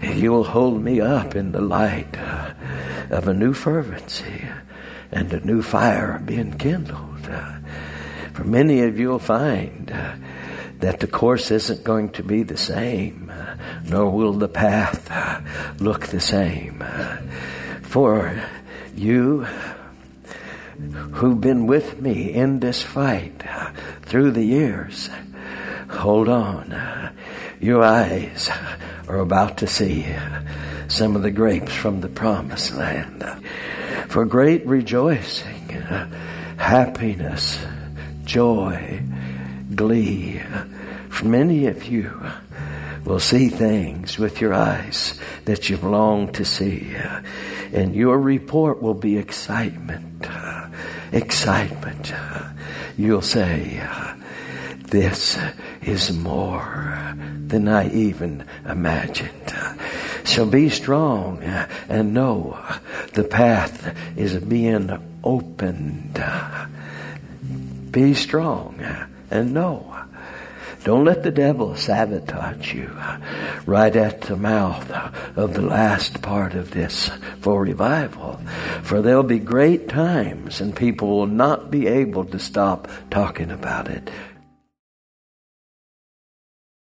You'll hold me up in the light of a new fervency and a new fire being kindled. For many of you will find that the course isn't going to be the same, nor will the path look the same. For you who've been with me in this fight through the years, hold on. Your eyes are about to see some of the grapes from the promised land. For great rejoicing, happiness, joy, glee, for many of you will see things with your eyes that you've longed to see. And your report will be excitement. Excitement. You'll say, this is more than I even imagined. So be strong and know the path is being opened. Be strong and know. Don't let the devil sabotage you right at the mouth of the last part of this for revival. For there'll be great times and people will not be able to stop talking about it.